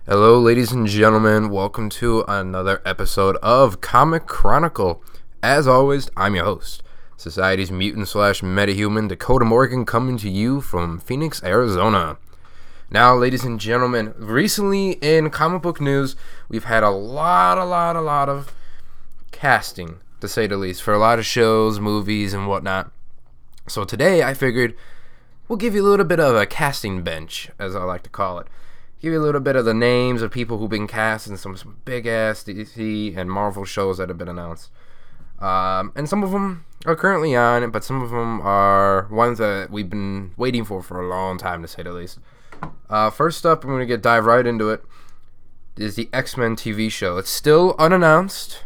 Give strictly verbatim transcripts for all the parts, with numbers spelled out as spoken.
Hello, ladies and gentlemen. Welcome to another episode of Comic Chronicle. As always, I'm your host, Society's mutant slash metahuman, Dakota Morgan, coming to you from Phoenix, Arizona. Now, ladies and gentlemen, recently in comic book news, we've had a lot, a lot, a lot of casting, to say the least, for a lot of shows, movies, and whatnot. So today, I figured we'll give you a little bit of a casting bench, as I like to call it. Give you a little bit of the names of people who've been cast in some, some big-ass D C and Marvel shows that have been announced. Um, and some of them are currently on, but some of them are ones that we've been waiting for for a long time, to say the least. Uh, first up, I'm going to get dive right into it, is the X-Men T V show. It's still unannounced,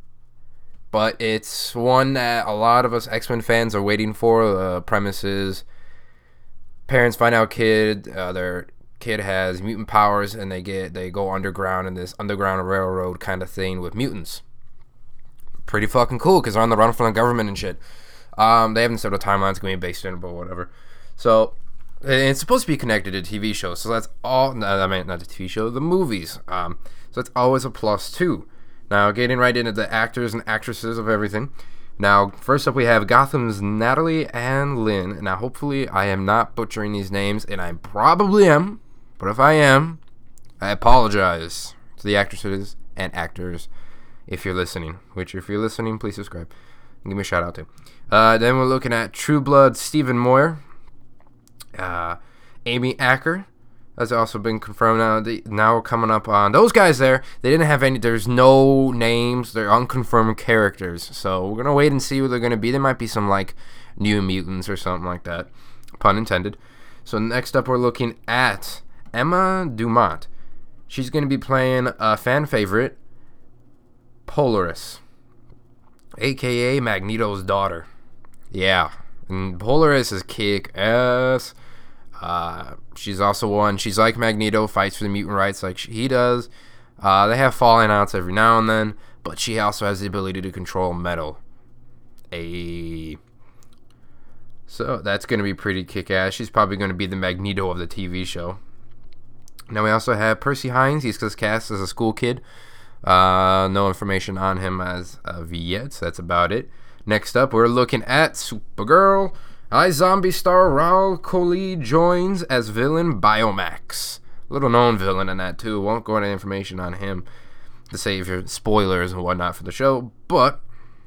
but it's one that a lot of us X-Men fans are waiting for. The premise is parents find out kid, uh, their kid has mutant powers, and they get they go underground in this underground railroad kind of thing with mutants. Pretty fucking cool, because they're on the run from the government and shit. Um, they haven't said what timeline's going to be based in, but whatever. So, it's supposed to be connected to T V shows, so that's all, no, I mean, not the T V show, the movies. Um, so it's always a plus, too. Now, getting right into the actors and actresses of everything. Now, first up, we have Gotham's Natalie Ann Lynn. Now, hopefully, I am not butchering these names, and I probably am. But if I am, I apologize to the actresses and actors if you're listening. Which, if you're listening, please subscribe and give me a shout out to. Uh, then we're looking at True Blood Stephen Moyer. Uh, Amy Acker has also been confirmed. Now, the, now we're coming up on those guys there. They didn't have any, there's no names. They're unconfirmed characters. So we're going to wait and see who they're going to be. There might be some, like, New Mutants or something like that. Pun intended. So next up, we're looking at Emma Dumont. She's going to be playing a fan favorite, Polaris, aka Magneto's daughter. Yeah, and Polaris is kick-ass. Uh, she's also one, she's like Magneto, fights for the mutant rights like he does. Uh, they have falling outs every now and then, but she also has the ability to control metal. A So that's going to be pretty kick-ass. She's probably going to be the Magneto of the T V show. Now we also have Percy Hines. He's cast as a school kid. Uh, no information on him as of yet, so that's about it. Next up, we're looking at Supergirl. iZombie star Raul Coley joins as villain Biomax. Little known villain in that too. Won't go into information on him to save your spoilers and whatnot for the show, but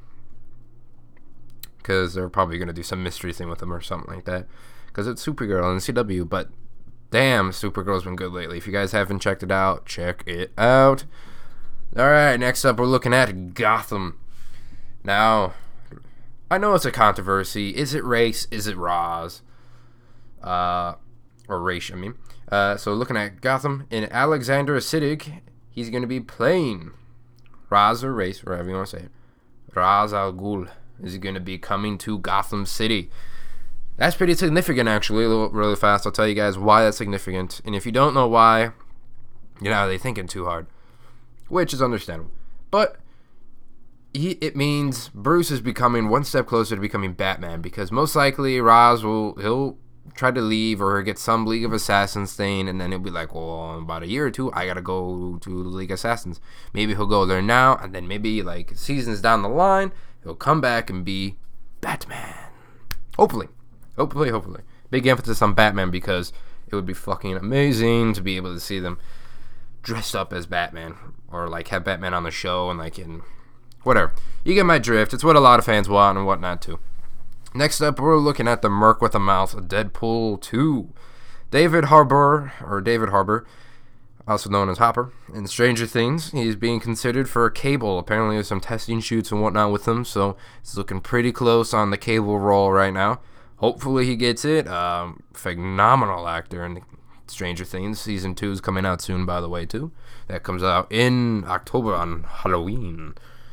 because they're probably going to do some mystery thing with him or something like that, because it's Supergirl in C W. But damn, Supergirl's been good lately. If you guys haven't checked it out, check it out. Alright, next up we're looking at Gotham. Now, I know it's a controversy. Is it race? Is it Ra's? Uh, or race, I mean. Uh, so looking at Gotham, in Alexander Siddig, he's going to be playing Ra's or race, whatever you want to say it. Ra's al Ghul is going to be coming to Gotham City. That's pretty significant, actually, really fast. I'll tell you guys why that's significant. And if you don't know why, you're not really thinking too hard, which is understandable. But he, it means Bruce is becoming one step closer to becoming Batman, because most likely Ra's will he'll try to leave or get some League of Assassins thing, and then he'll be like, well, in about a year or two, I gotta go to the League of Assassins. Maybe he'll go there now, and then maybe like seasons down the line, he'll come back and be Batman. Hopefully. Hopefully, hopefully. Big emphasis on Batman, because it would be fucking amazing to be able to see them dressed up as Batman, or like have Batman on the show and like in whatever. You get my drift. It's what a lot of fans want and whatnot too. Next up, we're looking at the Merc with a Mouth, Deadpool two. David Harbour, or David Harbour, also known as Hopper, in Stranger Things, he's being considered for Cable. Apparently there's some testing shoots and whatnot with him, so it's looking pretty close on the Cable role right now. Hopefully he gets it. Um, phenomenal actor in Stranger Things. Season two is coming out soon, by the way, too. That comes out in October on Halloween.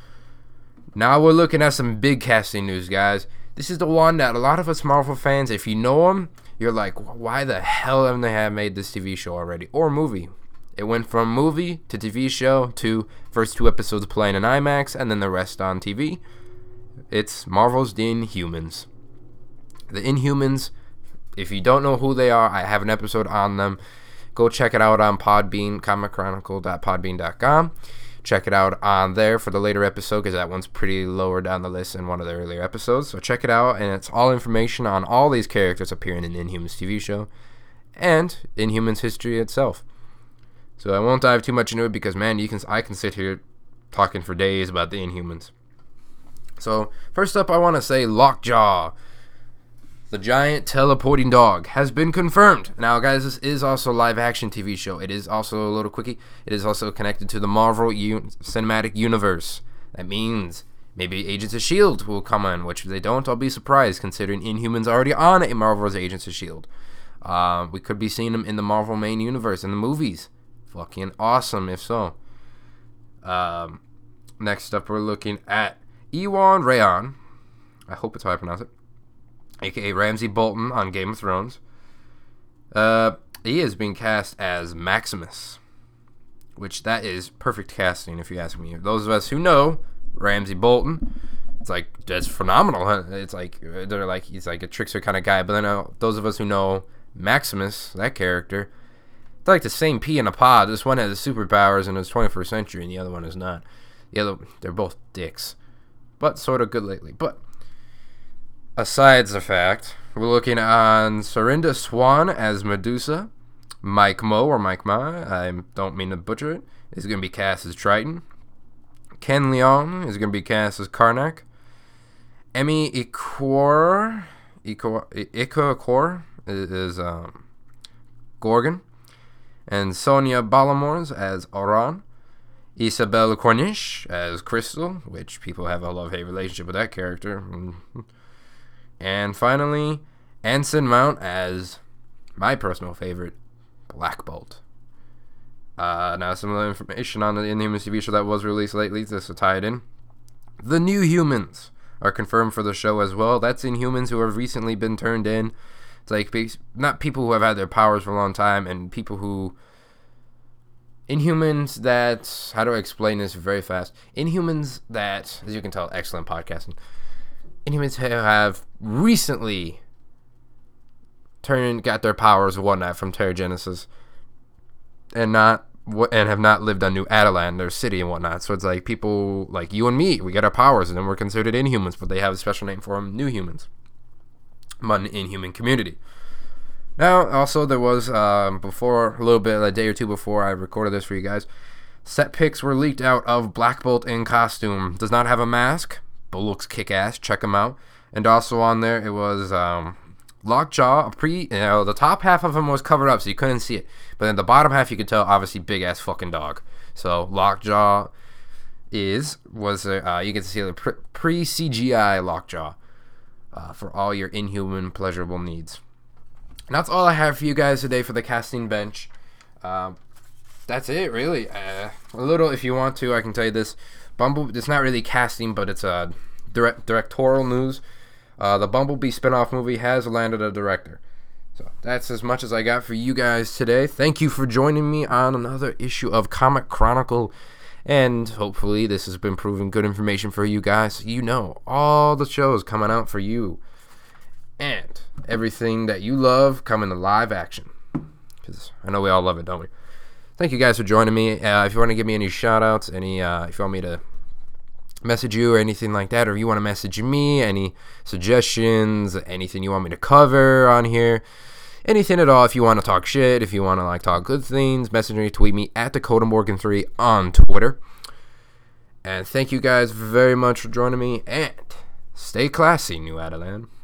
Now we're looking at some big casting news, guys. This is the one that a lot of us Marvel fans, if you know them, you're like, why the hell haven't they have made this T V show already? Or movie. It went from movie to T V show to first two episodes playing in IMAX and then the rest on T V. It's Marvel's The Inhumans. The Inhumans, if you don't know who they are, I have an episode on them. go check it out on Podbean, comic chronicle dot podbean dot com. Check it out on there for the later episode, because that one's pretty lower down the list than one of the earlier episodes. So check it out, and it's all information on all these characters appearing in Inhumans T V show and Inhumans history itself. So I won't dive too much into it, because man, you can I can sit here talking for days about the Inhumans. So first up, I want to say Lockjaw, the giant teleporting dog, has been confirmed. Now, guys, this is also a live-action T V show. It is also a little quickie. It is also connected to the Marvel U- Cinematic Universe. That means maybe Agents of S H I E L D will come on, which if they don't, I'll be surprised, considering Inhumans already on a Marvel's Agents of S H I E L D. Uh, we could be seeing them in the Marvel main universe in the movies. Fucking awesome, if so. Um, next up, we're looking at Iwan Rheon. I hope it's how I pronounce it. A K A Ramsay Bolton on Game of Thrones. Uh, he is being cast as Maximus, which that is perfect casting, if you ask me. Those of us who know Ramsay Bolton, it's like, that's phenomenal. Huh? It's like they're like he's like a trickster kind of guy. But then uh, those of us who know Maximus, that character, they're like the same pea in a pod. This one has superpowers and is twenty-first century, and the other one is not. The other, they're both dicks, but sort of good lately. But aside the fact, we're looking on Serinda Swan as Medusa. Mike Mo, or Mike Ma, I don't mean to butcher it, is going to be cast as Triton. Ken Leung is going to be cast as Karnak. Emmy Ikor, Ikor, Ikor is, is um, Gorgon. And Sonia Balamors as Oran. Isabelle Cornish as Crystal, which people have a love-hate relationship with that character. And finally, Anson Mount as my personal favorite, Black Bolt. Uh, now, some other information on the Inhumans T V show that was released lately. This will tie it in. The New Humans are confirmed for the show as well. That's Inhumans who have recently been turned in. It's like, not people who have had their powers for a long time, and people who... Inhumans that... How do I explain this very fast? Inhumans that, as you can tell, excellent podcasting. Inhumans have recently turned, got their powers and whatnot from Terrigenesis, and not and have not lived on New Adelan, their city and whatnot. So it's like people like you and me, we get our powers, and then we're considered Inhumans, but they have a special name for them, New Humans. Among the Inhuman community. Now, also, there was, um, before, a little bit, a day or two before I recorded this for you guys, set pics were leaked out of Black Bolt in costume. Does not have a mask, but looks kick-ass. Check him out. And also on there, it was um, Lockjaw. Pre, you know, the top half of him was covered up, so you couldn't see it. But then the bottom half, you could tell, obviously, big-ass fucking dog. So, Lockjaw is, was, uh, you can see the pre-C G I Lockjaw. Uh, for all your Inhuman pleasurable needs. And that's all I have for you guys today for the casting bench. Uh, that's it, really. Uh, a little, if you want to, I can tell you this. Bumblebee, it's not really casting, but it's a direct, directorial news. Uh, the Bumblebee spinoff movie has landed a director. So that's as much as I got for you guys today. Thank you for joining me on another issue of Comic Chronicle. And hopefully this has been proven good information for you guys. You know, all the shows coming out for you. And everything that you love coming to live action. Because I know we all love it, don't we? Thank you guys for joining me. Uh, if you want to give me any shout-outs, any, uh, if you want me to message you or anything like that, or you want to message me, any suggestions, anything you want me to cover on here, anything at all. If you want to talk shit, if you want to like talk good things, message me, tweet me at Dakota Morgan three on Twitter. And thank you guys very much for joining me, and stay classy, New Adelan.